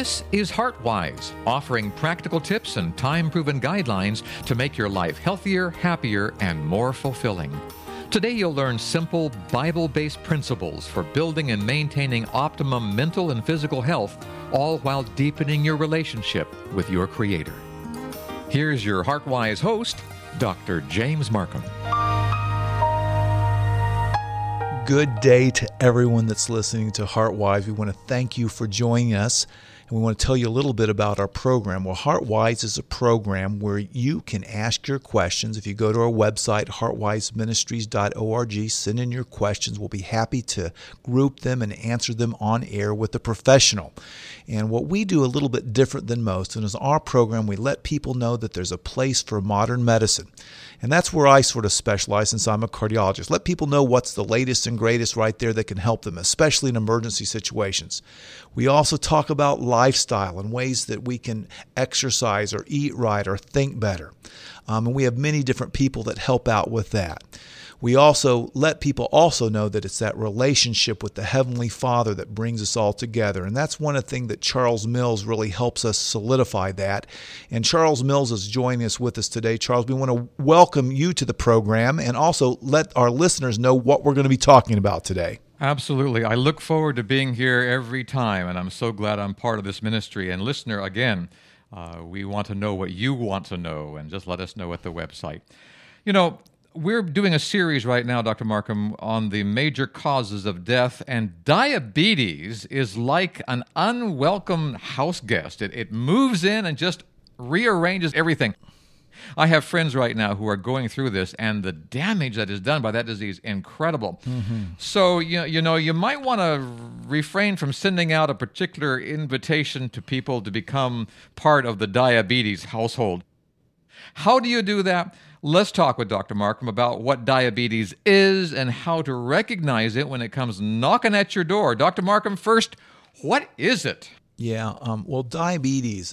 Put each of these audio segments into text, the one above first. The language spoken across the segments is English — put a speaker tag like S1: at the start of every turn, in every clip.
S1: This is HeartWise, offering practical tips and time-proven guidelines to make your life healthier, happier, and more fulfilling. Today you'll learn simple, Bible-based principles for building and maintaining optimum mental and physical health, all while deepening your relationship with your Creator. Here's your HeartWise host, Dr. James Markham.
S2: Good day to everyone that's listening to HeartWise. We want to thank you for joining us, and we want to tell you a little bit about our program. Well, HeartWise is a program where you can ask your questions. If you go to our website, heartwiseministries.org, send in your questions. We'll be happy to group them and answer them on air with a professional. And what we do a little bit different than most, and is our program, we let people know that there's a place for modern medicine. And that's where I sort of specialize, since I'm a cardiologist. Let people know what's the latest and greatest right there that can help them, especially in emergency situations. We also talk about lifestyle and ways that we can exercise or eat right or think better. And we have many different people that help out with that. We also let people also know that it's that relationship with the Heavenly Father that brings us all together. And that's one of the things that Charles Mills really helps us solidify that. And Charles Mills is joining us with us today. Charles, we want to welcome you to the program and also let our listeners know what we're going to be talking about today.
S1: Absolutely. I look forward to being here every time, and I'm so glad I'm part of this ministry. And listener, again, we want to know what you want to know, and just let us know at the website. You know, we're doing a series right now, Dr. Markham, on the major causes of death, and diabetes is like an unwelcome house guest. It moves in and just rearranges everything. I have friends right now who are going through this, and the damage that is done by that disease, incredible. Mm-hmm. So, you might want to refrain from sending out a particular invitation to people to become part of the diabetes household. How do you do that? Let's talk with Dr. Markham about what diabetes is and how to recognize it when it comes knocking at your door. Dr. Markham, first, what is it?
S2: Yeah, well, diabetes,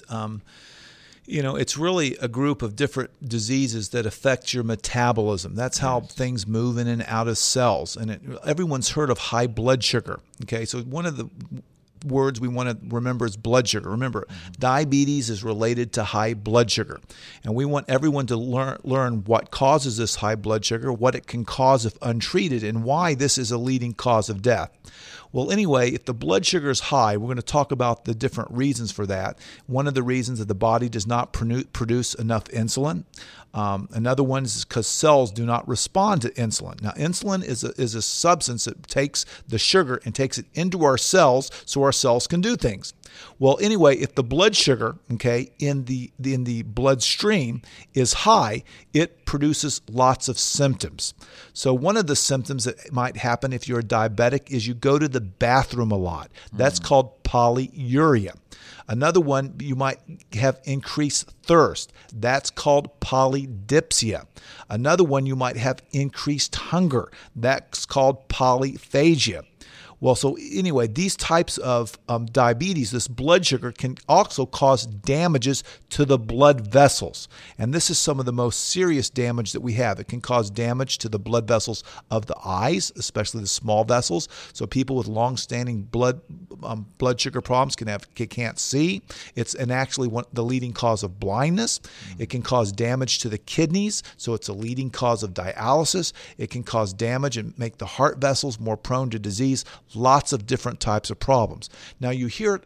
S2: it's really a group of different diseases that affect your metabolism. That's how things move in and out of cells. And everyone's heard of high blood sugar. Okay, so one of the words we want to remember is blood sugar. Remember, diabetes is related to high blood sugar. And we want everyone to learn what causes this high blood sugar, what it can cause if untreated, and why this is a leading cause of death. Well, anyway, if the blood sugar is high, we're going to talk about the different reasons for that. One of the reasons that the body does not produce enough insulin. Another one is because cells do not respond to insulin. Now, insulin is a substance that takes the sugar and takes it into our cells so our cells can do things. Well, anyway, if the blood sugar, in the bloodstream is high, it produces lots of symptoms. So one of the symptoms that might happen if you're a diabetic is you go to the bathroom a lot. That's called polyuria. Another one, you might have increased thirst. That's called polydipsia. Another one, you might have increased hunger. That's called polyphagia. Well, so anyway, these types of diabetes, this blood sugar can also cause damages to the blood vessels. And this is some of the most serious damage that we have. It can cause damage to the blood vessels of the eyes, especially the small vessels. So people with long-standing blood sugar problems can't see. It's actually the leading cause of blindness. It can cause damage to the kidneys, so it's a leading cause of dialysis. It can cause damage and make the heart vessels more prone to disease. Lots of different types of problems. Now, you hear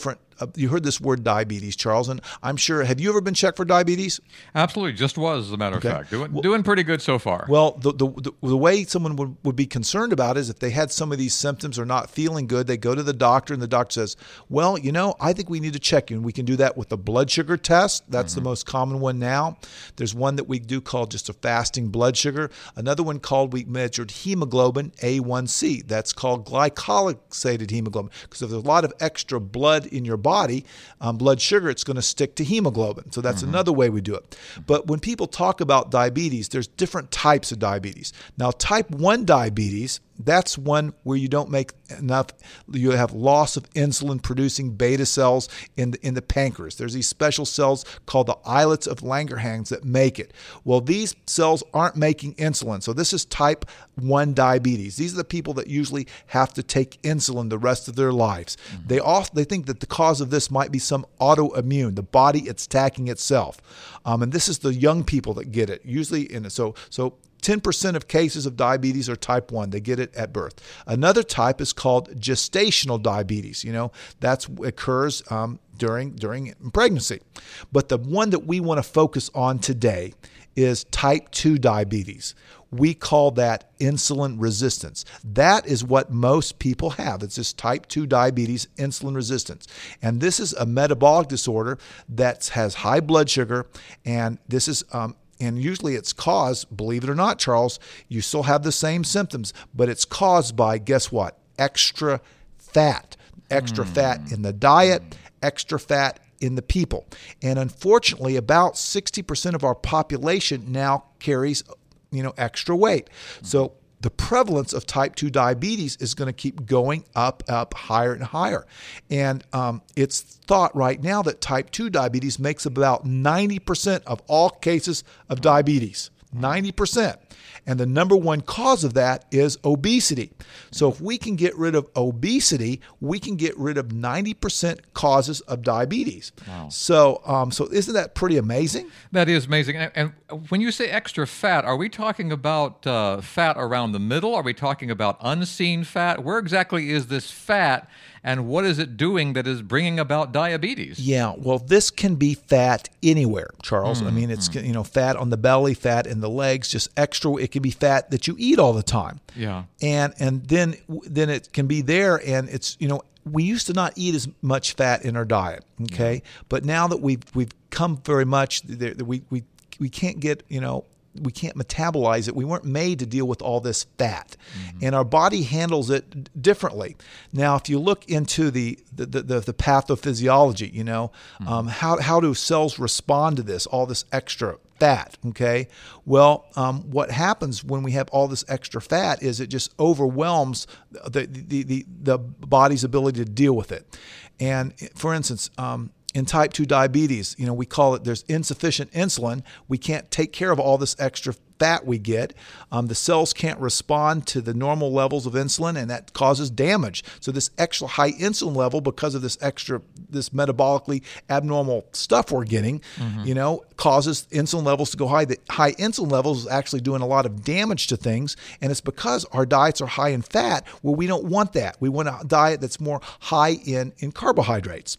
S2: you heard this word diabetes, Charles, and I'm sure, have you ever been checked for diabetes?
S1: Absolutely, just was, as a matter of fact. Doing pretty good so far.
S2: Well, the way someone would be concerned about it is if they had some of these symptoms or not feeling good, they go to the doctor and the doctor says, well, I think we need to check you. And we can do that with the blood sugar test. That's the most common one now. There's one that we do called just a fasting blood sugar. Another one called, we measured hemoglobin A1C. That's called glycosylated hemoglobin, because if there's a lot of extra blood in your body, blood sugar, it's going to stick to hemoglobin. So that's another way we do it. But when people talk about diabetes, there's different types of diabetes. Now, type 1 diabetes, That's one where you don't make enough. You have loss of insulin-producing beta cells in the pancreas. There's these special cells called the islets of Langerhans that make it. Well, these cells aren't making insulin, so this is type 1 diabetes. These are the people that usually have to take insulin the rest of their lives. They think that the cause of this might be some autoimmune, the body it's attacking itself, and this is the young people that get it. Usually, so 10% of cases of diabetes are type 1. They get it at birth. Another type is called gestational diabetes. That occurs during pregnancy. But the one that we want to focus on today is type 2 diabetes. We call that insulin resistance. That is what most people have. It's this type 2 diabetes, insulin resistance. And this is a metabolic disorder that has high blood sugar, and this is and usually it's caused, believe it or not, Charles, you still have the same symptoms, but it's caused by, guess what? Extra fat. Extra fat in the diet, extra fat in the people. And unfortunately, about 60% of our population now carries, extra weight. So the prevalence of type 2 diabetes is going to keep going up, higher and higher. And it's thought right now that type 2 diabetes makes about 90% of all cases of diabetes. 90%. And the number one cause of that is obesity. So if we can get rid of obesity, we can get rid of 90% causes of diabetes.
S1: Wow.
S2: So isn't that pretty amazing?
S1: That is amazing. And when you say extra fat, are we talking about fat around the middle? Are we talking about unseen fat? Where exactly is this fat, and what is it doing that is bringing about diabetes?
S2: Yeah, well, this can be fat anywhere, Charles. I mean, it's fat on the belly, fat in the legs, just extra. It can be fat that you eat all the time.
S1: Yeah,
S2: and then it can be there, and it's we used to not eat as much fat in our diet, okay? Yeah. But now that we've come very much, we can't get we can't metabolize it. We weren't made to deal with all this fat, and our body handles it differently. Now, if you look into the pathophysiology, how do cells respond to this, all this extra fat? Okay, well, what happens when we have all this extra fat is it just overwhelms the body's ability to deal with it. And for instance, in type 2 diabetes, we call it, there's insufficient insulin. We can't take care of all this extra fat we get. The cells can't respond to the normal levels of insulin, and that causes damage. So this extra high insulin level, because of this metabolically abnormal stuff we're getting, causes insulin levels to go high. The high insulin levels is actually doing a lot of damage to things, and it's because our diets are high in fat. Well, we don't want that. We want a diet that's more high in carbohydrates,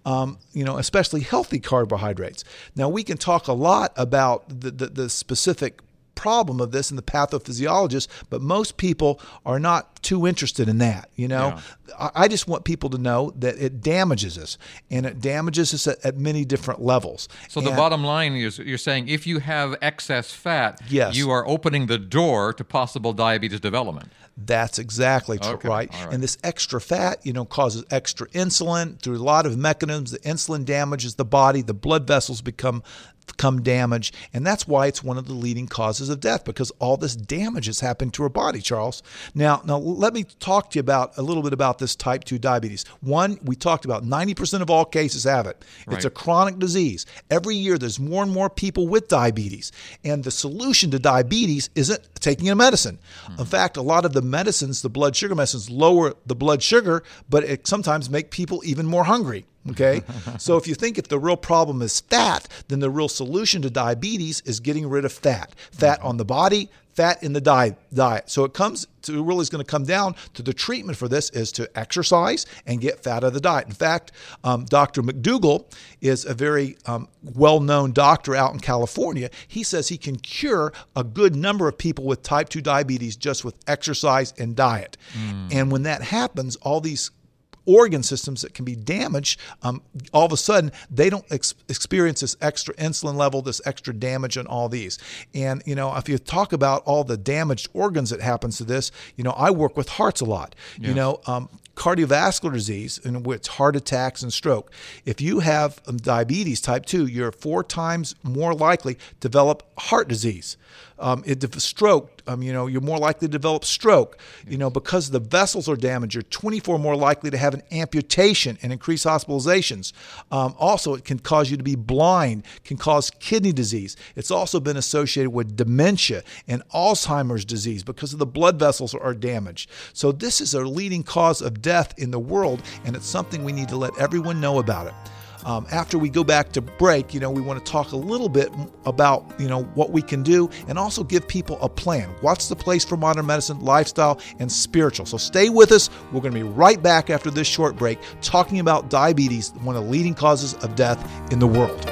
S2: especially healthy carbohydrates. Now, we can talk a lot about the specific problem of this and the pathophysiologist, but most people are not too interested in that.
S1: Yeah.
S2: I just want people to know that it damages us, and it damages us at many different levels.
S1: So the bottom line is, you're saying if you have excess fat,
S2: yes,
S1: you are opening the door to possible diabetes development.
S2: That's exactly right.
S1: All right.
S2: And this extra fat, causes extra insulin through a lot of mechanisms. The insulin damages the body, the blood vessels become damaged, and that's why it's one of the leading causes of death, because all this damage is happening to our body, Charles. Now let me talk to you a little bit about this type 2 diabetes. One, we talked about 90% of all cases have it. It's a chronic disease. Every year there's more and more people with diabetes, and the solution to diabetes isn't taking a medicine. In fact, a lot of the medicines, the blood sugar medicines, lower the blood sugar, but it sometimes make people even more hungry. Okay, so if the real problem is fat, then the real solution to diabetes is getting rid of fat on the body, fat in the diet. So it really is going to come down to the treatment for this is to exercise and get fat out of the diet. In fact, Dr. McDougall is a very well-known doctor out in California. He says he can cure a good number of people with type 2 diabetes just with exercise and diet. And when that happens, all these organ systems that can be damaged, all of a sudden they don't experience this extra insulin level, this extra damage on all these. And, if you talk about all the damaged organs that happens to this, I work with hearts a lot.
S1: Yes.
S2: Cardiovascular disease, in which heart attacks and stroke. If you have diabetes type 2, you're 4 times more likely to develop heart disease. Stroke, you're more likely to develop stroke. Because the vessels are damaged, you're 24 more likely to have an amputation and increase hospitalizations. Also, it can cause you to be blind, can cause kidney disease. It's also been associated with dementia and Alzheimer's disease because of the blood vessels are damaged. So this is a leading cause of death in the world, and it's something we need to let everyone know about it. After we go back to break, we want to talk a little bit about, what we can do and also give people a plan. What's the place for modern medicine, lifestyle, and spiritual? So stay with us. We're going to be right back after this short break talking about diabetes, one of the leading causes of death in the world.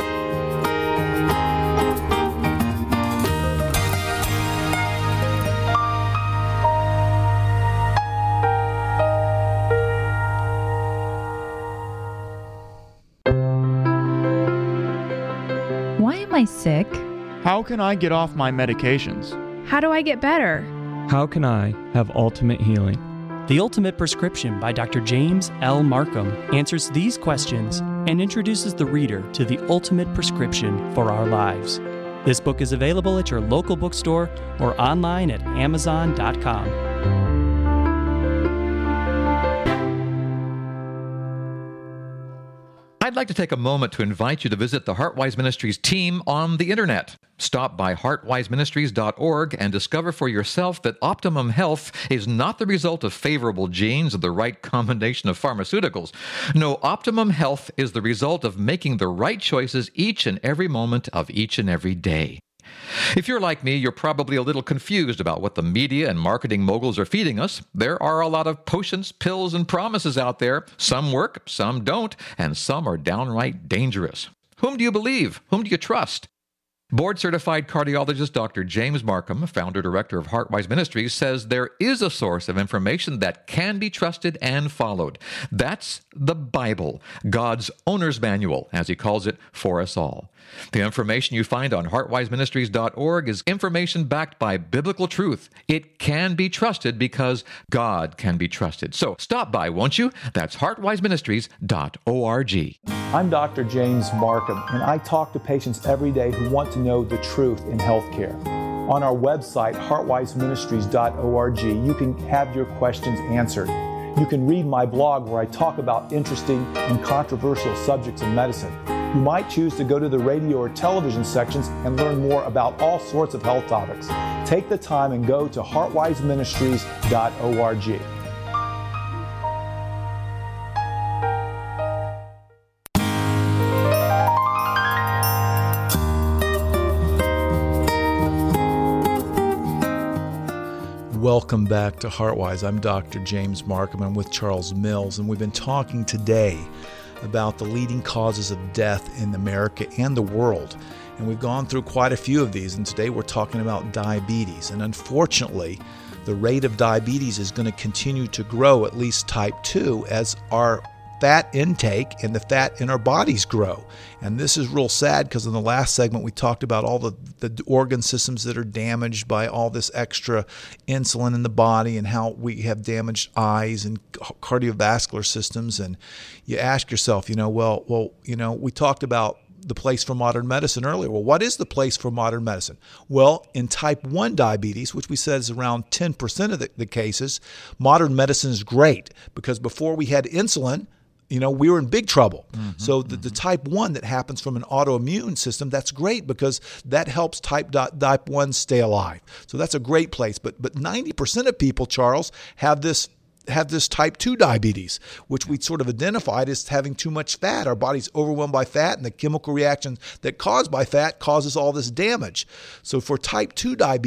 S3: Why am I sick?
S4: How can I get off my medications?
S5: How do I get better?
S6: How can I have ultimate healing?
S7: The Ultimate Prescription by Dr. James L. Markham answers these questions and introduces the reader to the ultimate prescription for our lives. This book is available at your local bookstore or online at Amazon.com.
S1: I'd like to take a moment to invite you to visit the HeartWise Ministries team on the internet. Stop by heartwiseministries.org and discover for yourself that optimum health is not the result of favorable genes or the right combination of pharmaceuticals. No, optimum health is the result of making the right choices each and every moment of each and every day. If you're like me, you're probably a little confused about what the media and marketing moguls are feeding us. There are a lot of potions, pills, and promises out there. Some work, some don't, and some are downright dangerous. Whom do you believe? Whom do you trust? Board-certified cardiologist Dr. James Markham, founder-director of HeartWise Ministries, says there is a source of information that can be trusted and followed. That's the Bible, God's owner's manual, as he calls it, for us all. The information you find on heartwiseministries.org is information backed by biblical truth. It can be trusted because God can be trusted. So stop by, won't you? That's heartwiseministries.org.
S8: I'm Dr. James Markham, and I talk to patients every day who want to know the truth in healthcare. On our website, heartwiseministries.org, you can have your questions answered. You can read my blog where I talk about interesting and controversial subjects in medicine. You might choose to go to the radio or television sections and learn more about all sorts of health topics. Take the time and go to heartwiseministries.org.
S2: Welcome back to HeartWise. I'm Dr. James Markham. I'm with Charles Mills, and we've been talking today about the leading causes of death in America and the world. And we've gone through quite a few of these, and today we're talking about diabetes. And unfortunately, the rate of diabetes is going to continue to grow, at least type 2, as our fat intake and the fat in our bodies grow. And this is real sad because in the last segment we talked about all the organ systems that are damaged by all this extra insulin in the body and how we have damaged eyes and cardiovascular systems. And you ask yourself, we talked about the place for modern medicine earlier. Well, what is the place for modern medicine? Well, in type 1 diabetes, which we said is around 10% of the cases, modern medicine is great because before we had insulin, we were in big trouble. So the type 1 that happens from an autoimmune system, that's great because that helps type 1 stay alive. So that's a great place. But 90% of people, Charles, have this type 2 diabetes, which we sort of identified as having too much fat. Our body's overwhelmed by fat, and the chemical reactions that caused by fat causes all this damage. So for type 2 diabetes,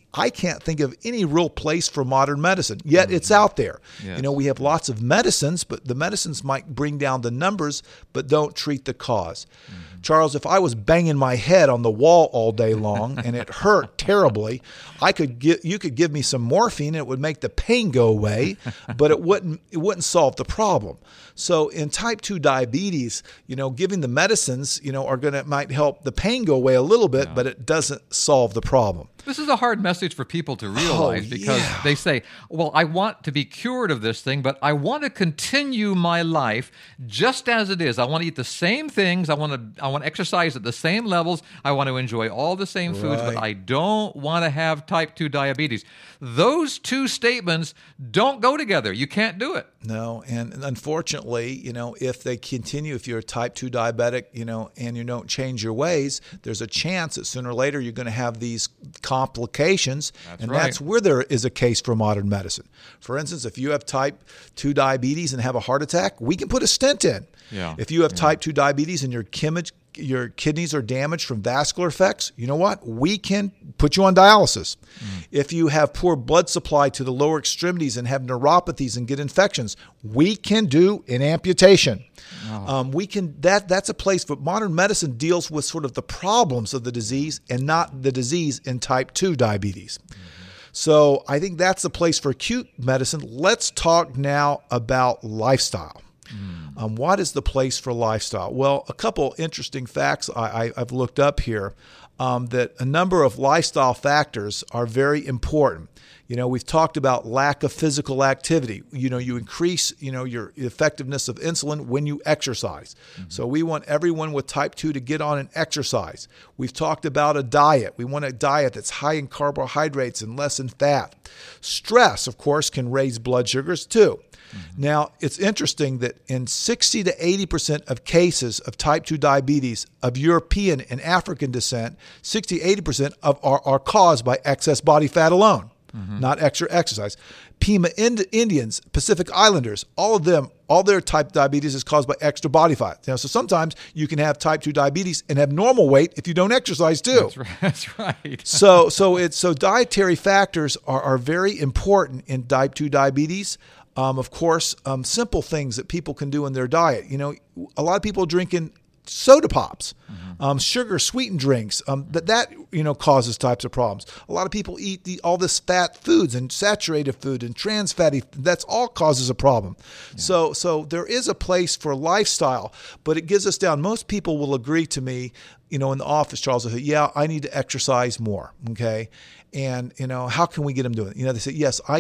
S2: I can't think of any real place for modern medicine, yet it's out there.
S1: Yes.
S2: You know, we have lots of medicines, but the medicines might bring down the numbers, but don't treat the cause. Charles, if I was banging my head on the wall all day long and it hurt terribly, you could give me some morphine and it would make the pain go away, but it wouldn't solve the problem. So in type 2 diabetes, you know, giving the medicines, you know, might help the pain go away a little bit, but it doesn't solve the problem.
S1: This is a hard message for people to realize because they say, well, I want to be cured of this thing, but I want to continue my life just as it is. I want to eat the same things. I want to exercise at the same levels. I want to enjoy all the same foods, but I don't want to have type 2 diabetes. Those two statements don't go together. You can't do it.
S2: No, and unfortunately, you know, if you're a type 2 diabetic, you know, and you don't change your ways, there's a chance that sooner or later you're going to have these complications, that's where there is a case for modern medicine. For instance, if you have type 2 diabetes and have a heart attack, we can put a stent in.
S1: Yeah.
S2: If you have type 2 diabetes and your kidneys are damaged from vascular effects, you know what? We can put you on dialysis. If you have poor blood supply to the lower extremities and have neuropathies and get infections, we can do an amputation. That's a place, but modern medicine deals with sort of the problems of the disease and not the disease in type 2 diabetes. So I think that's the place for acute medicine. Let's talk now about lifestyle. What is the place for lifestyle? Well, a couple interesting facts I've looked up here, that a number of lifestyle factors are very important. You know, we've talked about lack of physical activity. You know, you increase, you know, your effectiveness of insulin when you exercise. So we want everyone with type 2 to get on and exercise. We've talked about a diet. We want a diet that's high in carbohydrates and less in fat. Stress, of course, can raise blood sugars too. Now, it's interesting that in 60 to 80% of cases of type 2 diabetes of European and African descent, 60 to 80% are caused by excess body fat alone, not extra exercise. Pima Indians, Pacific Islanders, all their type 2 diabetes is caused by extra body fat. You know, so sometimes you can have type 2 diabetes and have normal weight if you don't exercise too.
S1: That's right.
S2: So dietary factors are very important in type 2 diabetes. Of course, simple things that people can do in their diet. You know, a lot of people are drinking soda pops, sugar sweetened drinks. That you know causes types of problems. A lot of people eat all this fat foods and saturated food and trans fatty. That's all causes a problem. Yeah. So there is a place for lifestyle, but it gives us down. Most people will agree to me, you know, in the office, Charles, will say, yeah, I need to exercise more. Okay. And, you know, how can we get them doing it? You know, they say, yes, I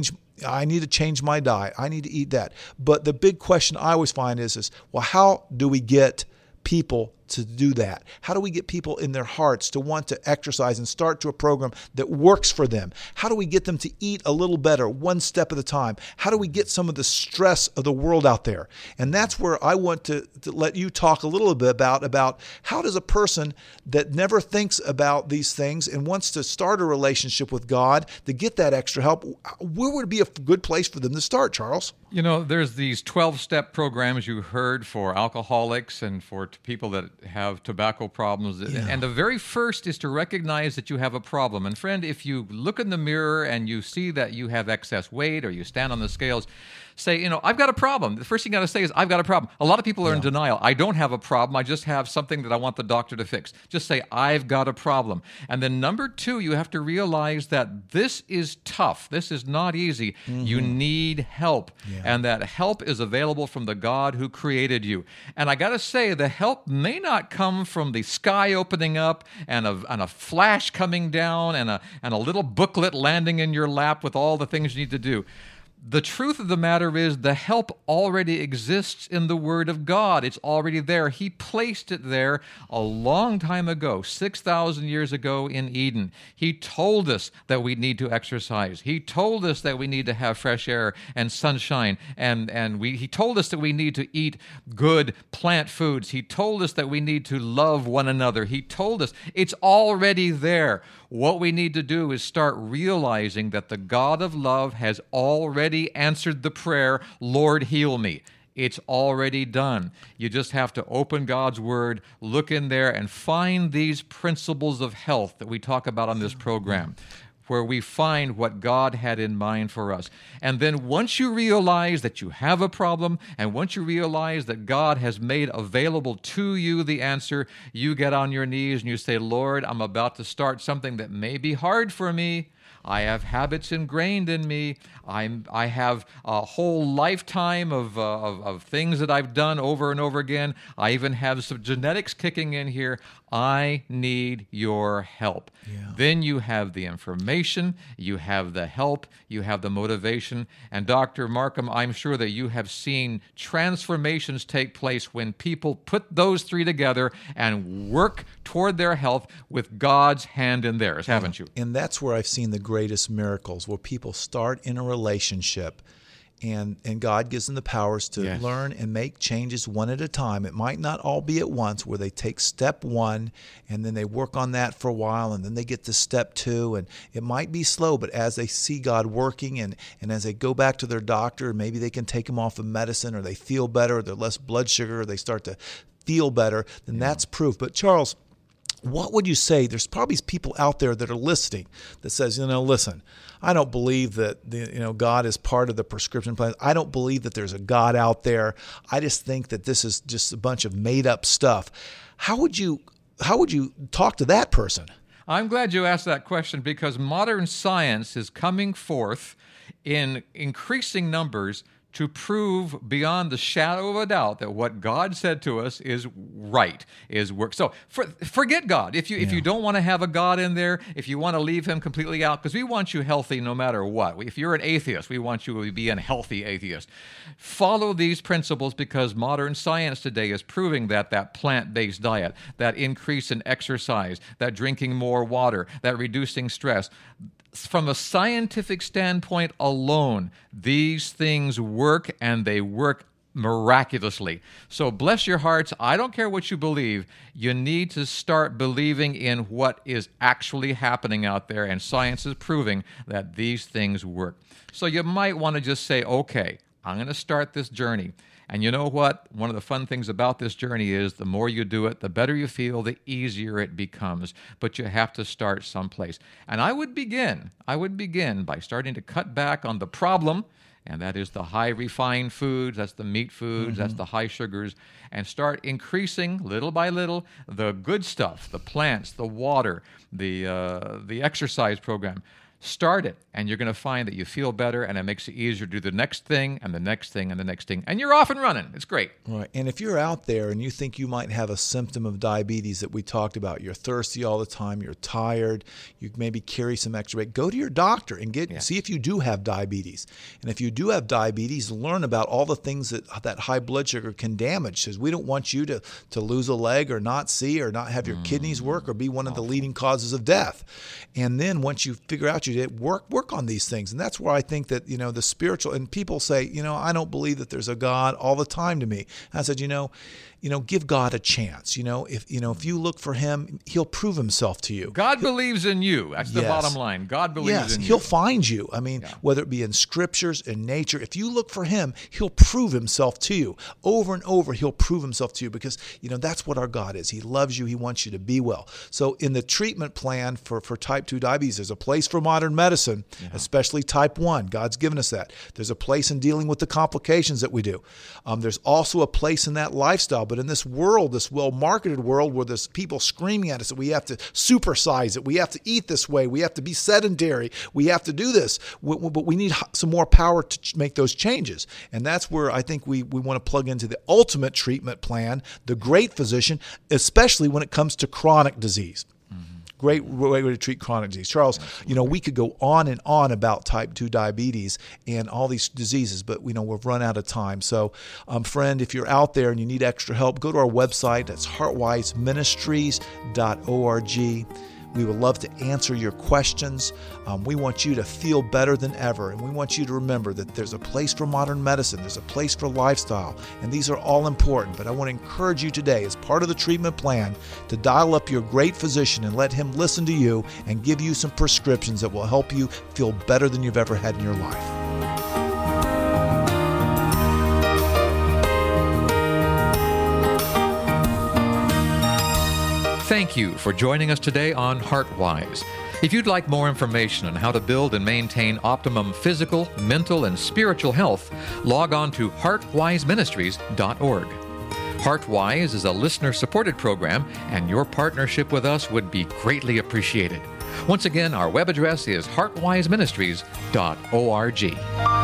S2: need to change my diet. I need to eat that. But the big question I always find is, well, how do we get people to do that? How do we get people in their hearts to want to exercise and start to a program that works for them? How do we get them to eat a little better, one step at a time? How do we get some of the stress of the world out there? And that's where I want to let you talk a little bit about how does a person that never thinks about these things and wants to start a relationship with God to get that extra help, where would be a good place for them to start, Charles?
S1: You know, there's these 12-step programs you heard for alcoholics and for people that have tobacco problems. Yeah. And the very first is to recognize that you have a problem. And friend, if you look in the mirror and you see that you have excess weight or you stand on the scales, say, you know, I've got a problem. The first thing you got to say is, I've got a problem. A lot of people are in denial. I don't have a problem. I just have something that I want the doctor to fix. Just say, I've got a problem. And then number two, you have to realize that this is tough. This is not easy. You need help. Yeah. And that help is available from the God who created you. And I got to say, the help may not come from the sky opening up and a flash coming down and a little booklet landing in your lap with all the things you need to do. The truth of the matter is the help already exists in the Word of God. It's already there. He placed it there a long time ago, 6,000 years ago in Eden. He told us that we need to exercise. He told us that we need to have fresh air and sunshine. He told us that we need to eat good plant foods. He told us that we need to love one another. He told us it's already there. What we need to do is start realizing that the God of love has already answered the prayer, Lord, heal me. It's already done. You just have to open God's Word, look in there, and find these principles of health that we talk about on this program. where we find what God had in mind for us. And then once you realize that you have a problem, and once you realize that God has made available to you the answer, you get on your knees and you say, Lord, I'm about to start something that may be hard for me. I have habits ingrained in me. I have a whole lifetime of things that I've done over and over again. I even have some genetics kicking in here. I need your help. Yeah. Then you have the information, you have the help, you have the motivation. And Dr. Marcum, I'm sure that you have seen transformations take place when people put those three together and work toward their health with God's hand in theirs, haven't you?
S2: And that's where I've seen the greatest miracles, where people start in a relationship and God gives them the powers to learn and make changes one at a time. It might not all be at once, where they take step one and then they work on that for a while and then they get to step two, and it might be slow, but as they see God working and as they go back to their doctor, maybe they can take them off of medicine, or they feel better, or they're less blood sugar, or they start to feel better, then that's proof. But Charles, what would you say? There's probably people out there that are listening that says, listen, I don't believe that God is part of the prescription plan. I don't believe that there's a God out there. I just think that this is just a bunch of made up stuff. How would you talk to that person?
S1: I'm glad you asked that question, because modern science is coming forth in increasing numbers to prove beyond the shadow of a doubt that what God said to us is right, is work. So forget God. If you don't want to have a God in there, if you want to leave him completely out, because we want you healthy no matter what. If you're an atheist, we want you to be a healthy atheist. Follow these principles, because modern science today is proving that plant-based diet, that increase in exercise, that drinking more water, that reducing stress, from a scientific standpoint alone, these things work, and they work miraculously. So bless your hearts. I don't care what you believe. You need to start believing in what is actually happening out there, and science is proving that these things work. So you might want to just say, okay, I'm going to start this journey. And you know what? One of the fun things about this journey is the more you do it, the better you feel, the easier it becomes. But you have to start someplace. And I would begin by starting to cut back on the problem, and that is the high refined foods, that's the meat foods, that's the high sugars, and start increasing little by little the good stuff, the plants, the water, the exercise program. Start it, and you're going to find that you feel better, and it makes it easier to do the next thing and the next thing and the next thing, and you're off and running. It's great.
S2: Right. And if you're out there and you think you might have a symptom of diabetes that we talked about, you're thirsty all the time, you're tired, you maybe carry some extra weight, go to your doctor and see if you do have diabetes. And if you do have diabetes, learn about all the things that high blood sugar can damage, because we don't want you to lose a leg or not see or not have your kidneys work or be one of the leading causes of death. And then once you figure out you did, work on these things. And that's where I think that, the spiritual, and people say, I don't believe that there's a God all the time to me. And I said, give God a chance. If you look for him, he'll prove himself to you.
S1: God believes in you. That's the bottom line. God believes in you.
S2: He'll find you. Whether it be in scriptures, in nature, if you look for him, he'll prove himself to you. Over and over, he'll prove himself to you, because, that's what our God is. He loves you. He wants you to be well. So in the treatment plan for type 2 diabetes, there's a place for modern medicine, especially type 1. God's given us that. There's a place in dealing with the complications that we do. There's also a place in that lifestyle. But in this world, this well-marketed world where there's people screaming at us that we have to supersize it, we have to eat this way, we have to be sedentary, we have to do this, but we need some more power to make those changes. And that's where I think we want to plug into the ultimate treatment plan, the great physician, especially when it comes to chronic disease. Great way to treat chronic disease. Charles, we could go on and on about type 2 diabetes and all these diseases, but we've run out of time. So, friend, if you're out there and you need extra help, go to our website. That's heartwiseministries.org. We would love to answer your questions. We want you to feel better than ever, and we want you to remember that there's a place for modern medicine, there's a place for lifestyle, and these are all important. But I want to encourage you today, as part of the treatment plan, to dial up your great physician and let him listen to you and give you some prescriptions that will help you feel better than you've ever had in your life.
S1: Thank you for joining us today on HeartWise. If you'd like more information on how to build and maintain optimum physical, mental, and spiritual health, log on to heartwiseministries.org. HeartWise is a listener-supported program, and your partnership with us would be greatly appreciated. Once again, our web address is heartwiseministries.org.